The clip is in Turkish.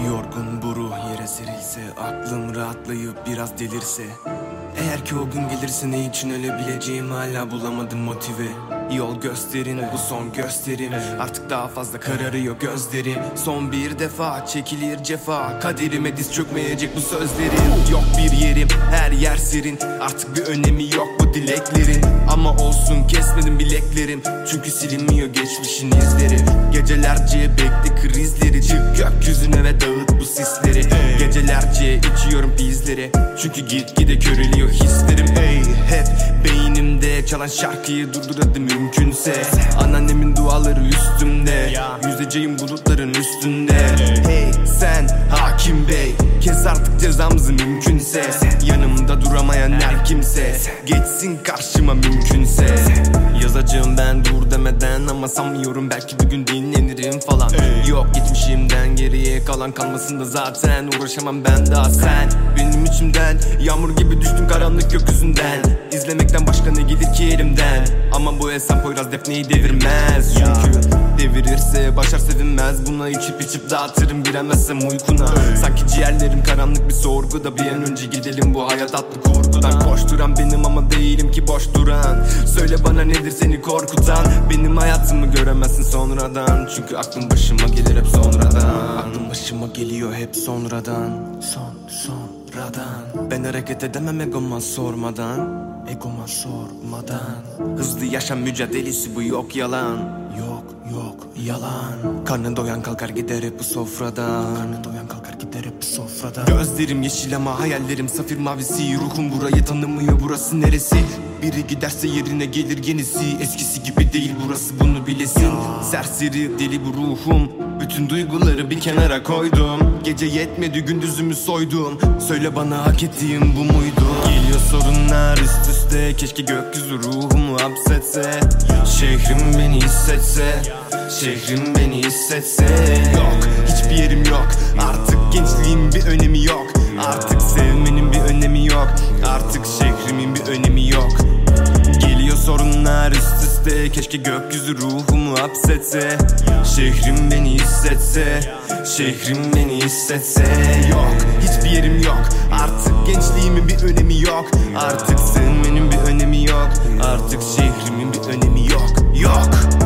Yorgun bu ruh yere serilse, aklım rahatlayıp biraz delirse, eğer ki o gün gelirse ne için ölebileceğimi hala bulamadım motive. Yol gösterin, bu son gösterim. Artık daha fazla kararıyor gözlerim. Son bir defa çekilir cefa, kaderime diz çökmeyecek bu sözlerin. Yok bir yerim, her yer serin. Artık bir önemi yok bu dileklerin. Ama olsun, kesmedim bileklerim. Çünkü silinmiyor geçmişin izleri. Gecelerce bekle krizleri. Çık gökyüzüne ve dağıt bu sisleri. Gecelerce içiyorum bizleri. Çünkü gitgide köreliyor hislerim. Hep beynimde çalan şarkıyı durdur hadi mümkünse. Anneannemin duaları üstümde. Yüzeceğim bulutların üstünde. Hey sen hakim bey, kes artık cezamızı mümkünse. Yanımda duramayan her kimse geçsin karşıma mümkünse. Yazacağım ben dur demeden, ama sanmıyorum belki bir gün dinlenirim falan. Yok geçmişimden geriye kalan kalmasın da zaten uğraşamam ben daha sen. Benim içimden yağmur gibi düştüm karanlık gökyüzünden. İzlemekten başka ne gelir ki elimden? Ama bu Esen Poyraz Defne'yi devirmez. Çünkü devirirse başar sevinmez. Buna içip dağıtırım giremezsem uykuna. Sanki ciğerlerim karanlık bir sorguda. Bir an önce gidelim bu hayat adlı kurgudan. Koşturan benim ama değilim ki boş duran. Söyle bana nedir seni korkutan? Benim hayatımı göremezsin sonradan. Çünkü aklım başıma gelir hep sonradan. Aklım başıma geliyor hep sonradan. Sonradan. Ben hareket edemem egoma sormadan. Egoma sormadan. Hızlı yaşam mücadelesi bu, yok yalan. Yok yalan. Karnı doyan kalkar gider hep bu sofradan. Karnı doyan kalkar gider hep bu sofradan. Gözlerim yeşil ama hayallerim safir mavisi. Ruhum burayı tanımıyor, burası neresi? Biri giderse yerine gelir yenisi. Eskisi gibi değil burası, bunu bilesin. Serseri deli bu ruhum. Bütün duyguları bir kenara koydum. Gece yetmedi gündüzümü soydum. Söyle bana hak ettiğim bu muydu? Geliyor sorunlar üst üste. Keşke gökyüzü ruhumu hapsetse. Şehrim beni hissetse. Şehrim beni hissetse. Yok hiçbir yerim yok. Artık gençliğin bir önemi yok. Artık sevmenin bir önemi yok. Artık şehrimin bir önemi yok. Geliyor sorunlar üst üste. Keşke gökyüzü ruhumu hapsetse. Şehrim beni hissetse. Şehrim beni hissetse. Yok hiçbir yerim yok. Artık gençliğimin bir önemi yok. Artık sevmenin bir önemi yok. Artık şehrimin bir önemi yok. Yok.